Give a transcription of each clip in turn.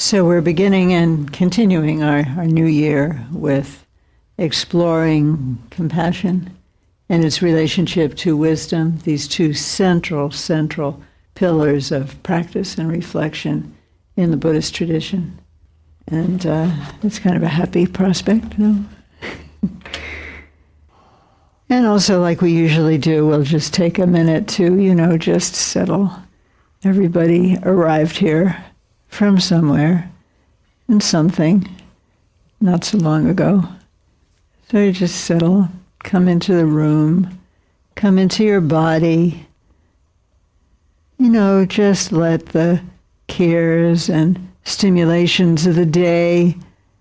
So we're beginning and continuing our new year with exploring compassion and its relationship to wisdom, these two central pillars of practice and reflection in the Buddhist tradition. And it's kind of a happy prospect, no? And also, like we usually do, we'll just take a minute to, just settle. Everybody arrived here from somewhere and something not so long ago. So you just settle, come into the room, come into your body. Just let the cares and stimulations of the day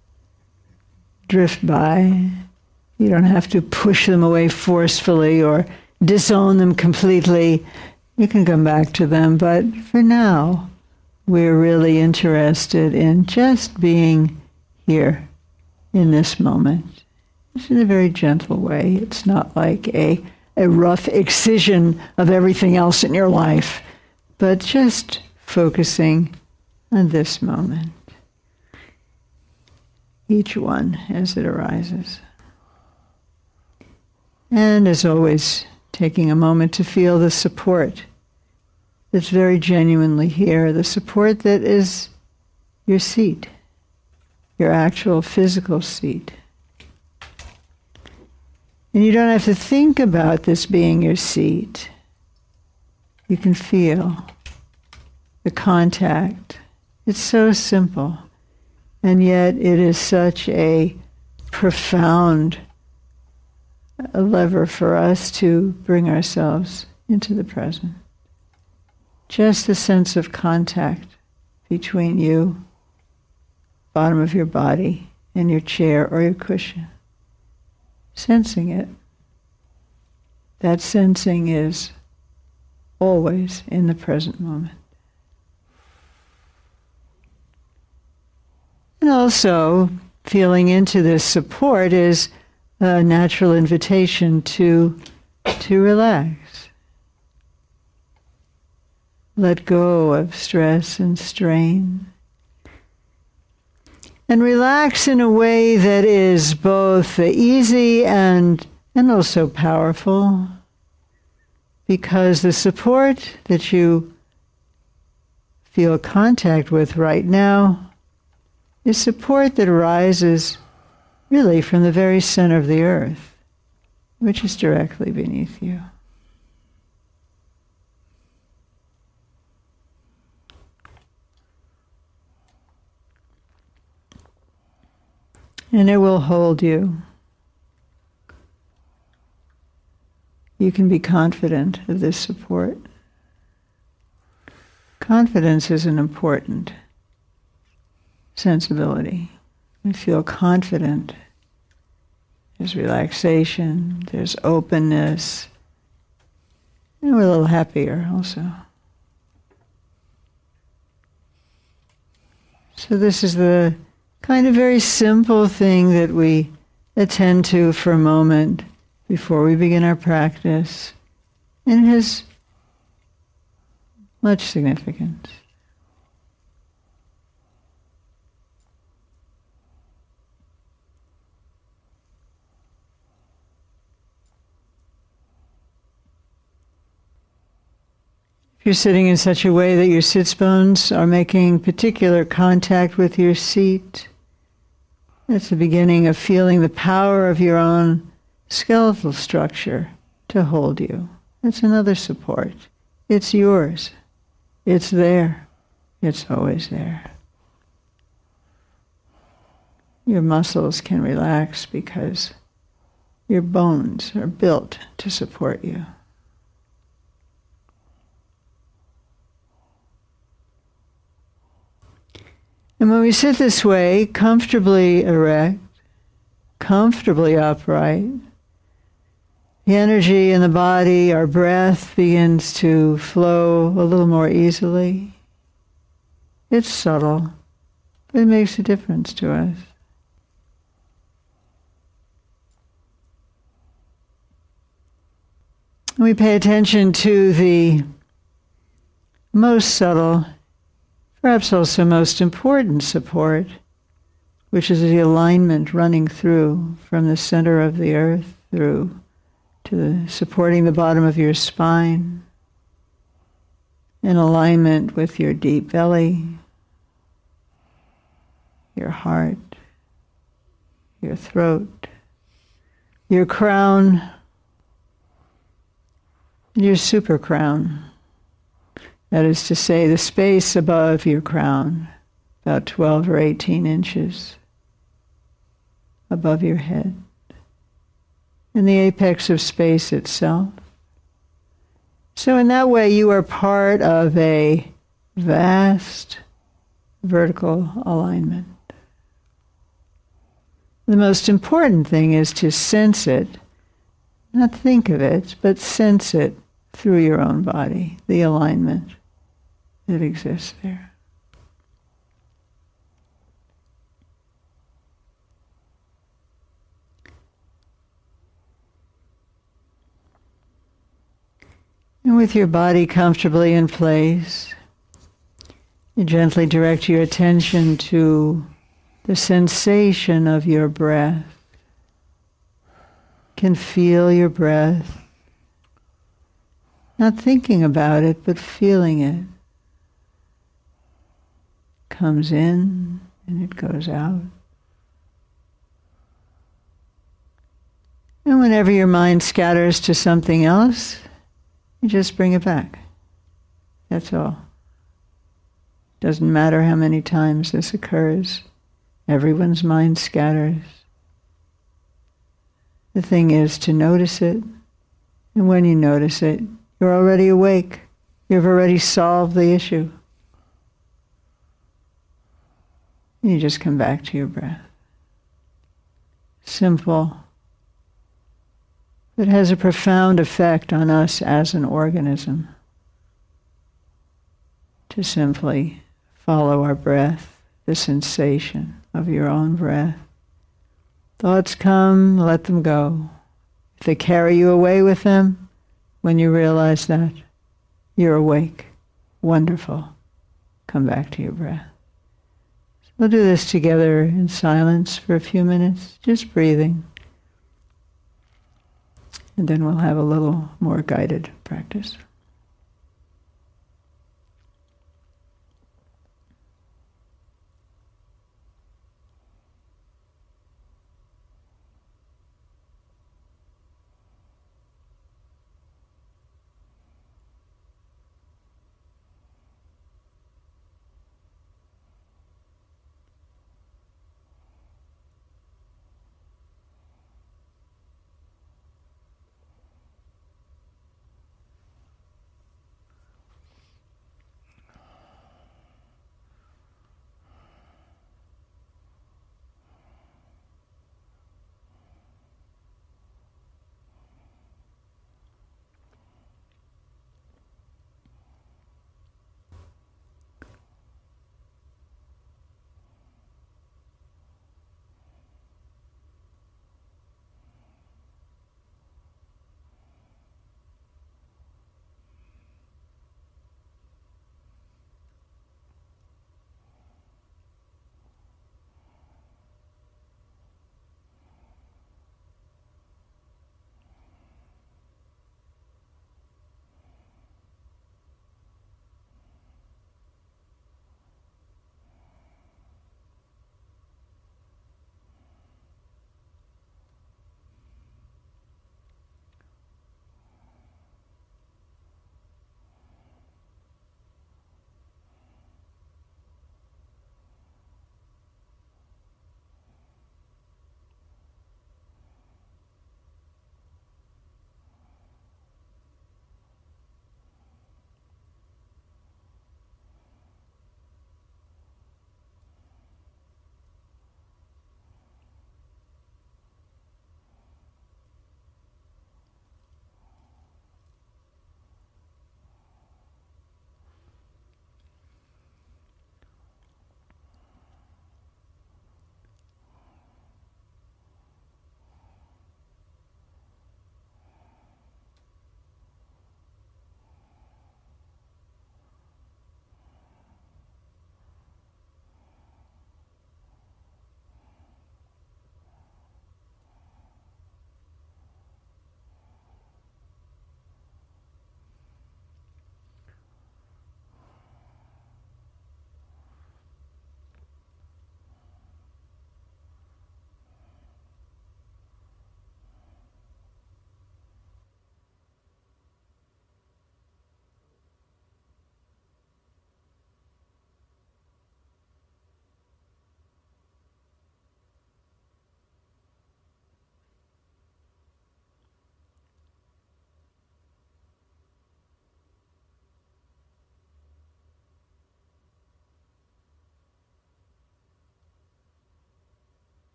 drift by. You don't have to push them away forcefully or disown them completely. You can come back to them, but for now, we're really interested in just being here in this moment. This is a very gentle way. It's not like a rough excision of everything else in your life, but just focusing on this moment, each one as it arises. And as always, taking a moment to feel the support that's very genuinely here, the support that is your seat, your actual physical seat. And you don't have to think about this being your seat. You can feel the contact. It's so simple, and yet it is such a profound lever for us to bring ourselves into the present. Just the sense of contact between you, bottom of your body, and your chair or your cushion. Sensing it. That sensing is always in the present moment. And also, feeling into this support is a natural invitation to relax. Let go of stress and strain. And relax in a way that is both easy and also powerful, because the support that you feel contact with right now is support that arises really from the very center of the earth, which is directly beneath you. And it will hold you. You can be confident of this support. Confidence is an important sensibility. We feel confident. There's relaxation, there's openness, and we're a little happier also. So this is the kind of very simple thing that we attend to for a moment before we begin our practice, and it has much significance. If you're sitting in such a way that your sits bones are making particular contact with your seat, that's the beginning of feeling the power of your own skeletal structure to hold you. That's another support. It's yours. It's there. It's always there. Your muscles can relax because your bones are built to support you. And when we sit this way, comfortably erect, comfortably upright, the energy in the body, our breath begins to flow a little more easily. It's subtle, but it makes a difference to us. We pay attention to the most subtle Perhaps also most important support, which is the alignment running through from the center of the earth through to supporting the bottom of your spine, in alignment with your deep belly, your heart, your throat, your crown, and your super crown. That is to say, the space above your crown, about 12 or 18 inches above your head, and the apex of space itself. So in that way, you are part of a vast vertical alignment. The most important thing is to sense it, not think of it, but sense it through your own body, the alignment that exists there. And with your body comfortably in place, you gently direct your attention to the sensation of your breath. You can feel your breath, not thinking about it, but feeling it. Comes in and it goes out. And whenever your mind scatters to something else, you just bring it back. That's all. Doesn't matter how many times this occurs. Everyone's mind scatters. The thing is to notice it. And when you notice it, you're already awake. You've already solved the issue. And you just come back to your breath. Simple. It has a profound effect on us as an organism to simply follow our breath, the sensation of your own breath. Thoughts come, let them go. If they carry you away with them, when you realize that, you're awake. Wonderful. Come back to your breath. So we'll do this together in silence for a few minutes, just breathing. And then we'll have a little more guided practice.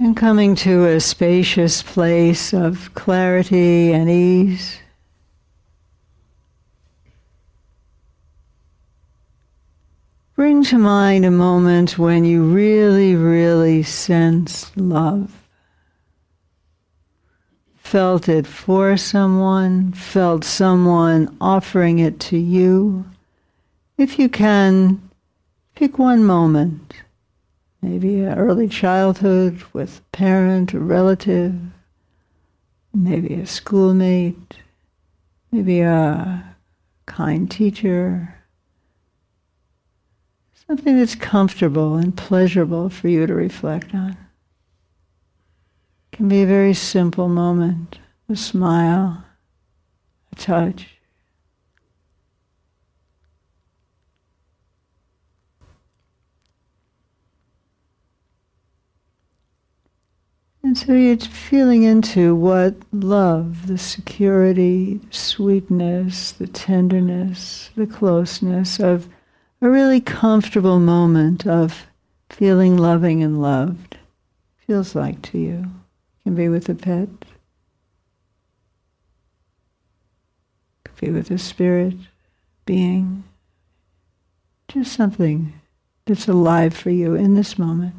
And coming to a spacious place of clarity and ease. Bring to mind a moment when you really, really sensed love. Felt it for someone, felt someone offering it to you. If you can, pick one moment. Maybe an early childhood with a parent, a relative, maybe a schoolmate, maybe a kind teacher. Something that's comfortable and pleasurable for you to reflect on. It can be a very simple moment, a smile, a touch. And so you're feeling into what love, the security, the sweetness, the tenderness, the closeness of a really comfortable moment of feeling loving and loved feels like to you. It can be with a pet, it could be with a spirit, being, just something that's alive for you in this moment.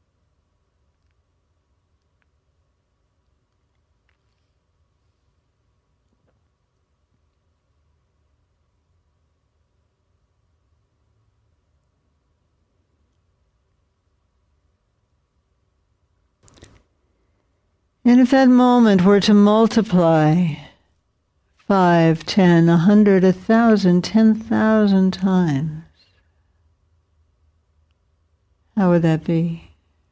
And if that moment were to multiply 5, 10, 100, 1,000, 10,000 times, how would that be?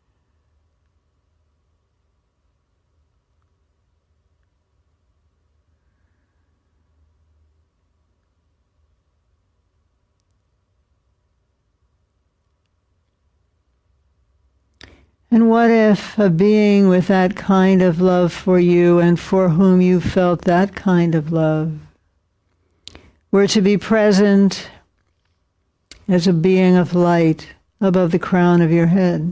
And what if a being with that kind of love for you and for whom you felt that kind of love were to be present as a being of light above the crown of your head?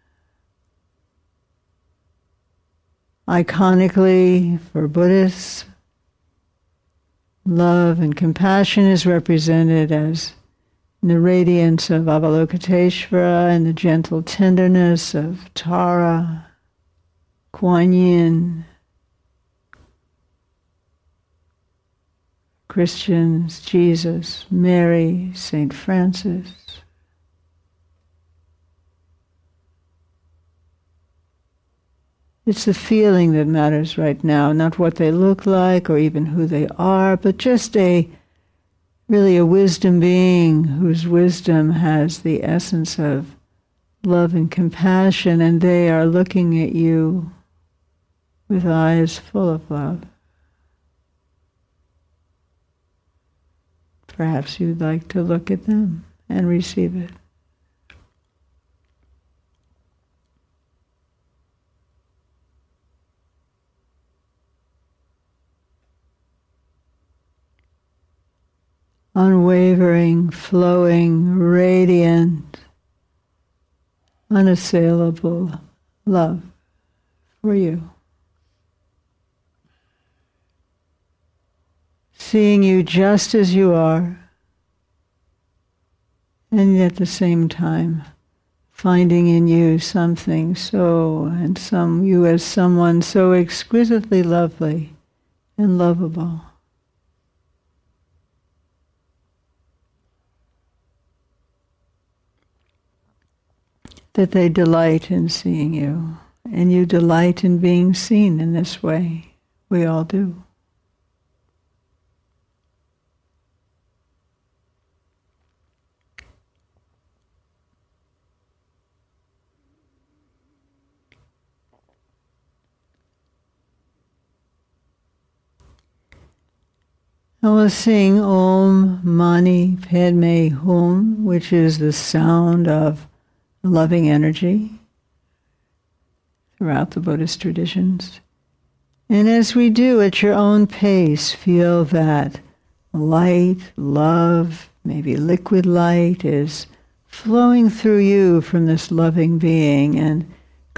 Iconically, for Buddhists, love and compassion is represented as the radiance of Avalokiteshvara and the gentle tenderness of Tara, Kuan Yin. Christians, Jesus, Mary, Saint Francis. It's the feeling that matters right now, not what they look like or even who they are, but just really a wisdom being whose wisdom has the essence of love and compassion, and they are looking at you with eyes full of love. Perhaps you'd like to look at them and receive it. Unwavering, flowing, radiant, unassailable love for you. Seeing you just as you are, and at the same time finding in you something you as someone so exquisitely lovely and lovable. That they delight in seeing you, and you delight in being seen in this way. We all do. And we'll sing Om Mani Padme Hum, which is the sound of loving energy throughout the Buddhist traditions. And as we do at your own pace, feel that light, love, maybe liquid light is flowing through you from this loving being and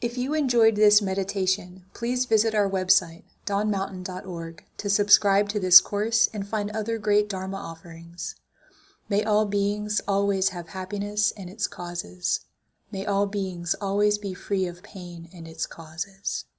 If you enjoyed this meditation, please visit our website, dawnmountain.org, to subscribe to this course and find other great Dharma offerings. May all beings always have happiness and its causes. May all beings always be free of pain and its causes.